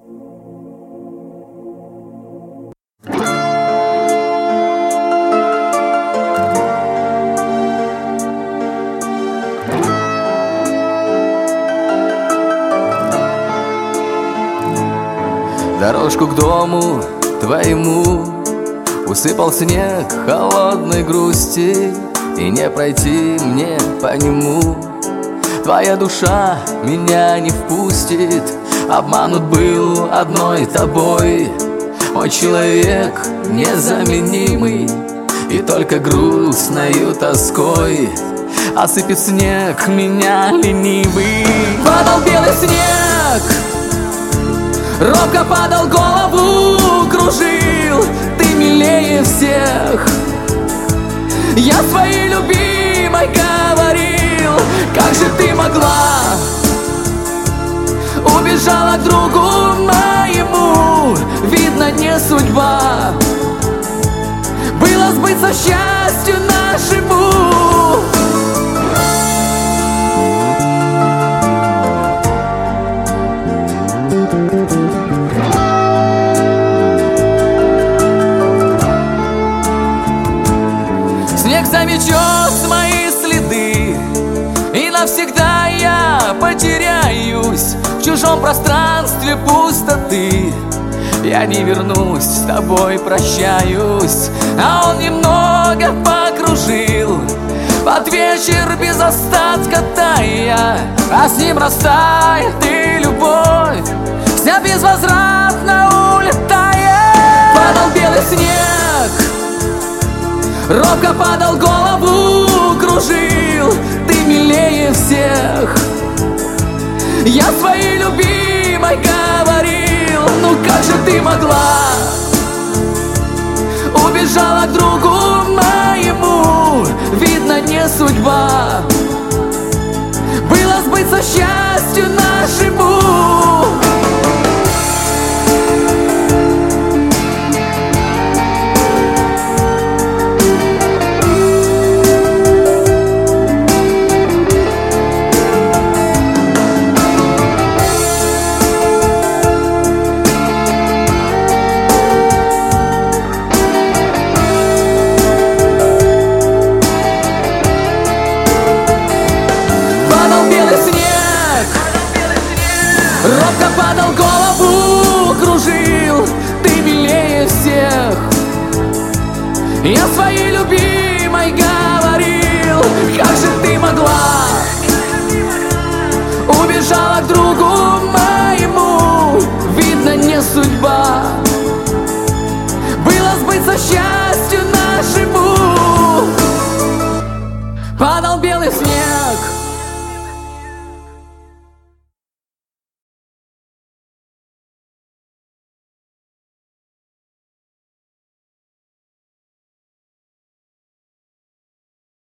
Дорожку к дому твоему усыпал снег холодной грусти, и не пройти мне по нему. Твоя душа меня не впустит, обманут был одной тобой. Мой человек незаменимый, и только грустною тоской осыпет снег меня ленивый. Падал белый снег, робко падал, голову кружил. Ты милее всех, я своей любимой говорил. Как же ты могла, убежала к другу моему. Видно, не судьба было сбыться счастью нашему. Снег заметет мои следы, и навсегда я потеряюсь в чужом пространстве пустоты. Я не вернусь, с тобой прощаюсь. А он немного покружил под вечер без остатка тая, а с ним растает и любовь вся безвозвратно улетает. Падал белый снег, робко падал, голову кружил. Ты милее всех, я своей любимой говорил. Ну как же ты могла, убежала к другу моему. Видно, не судьба было сбыться счастью нашему. Робко падал, голову кружил. Ты милее всех, я своей любимой говорил. Как же ты могла, убежала к другу моему. Видно, не судьба было сбыться счастью нашему. Падал белый снег,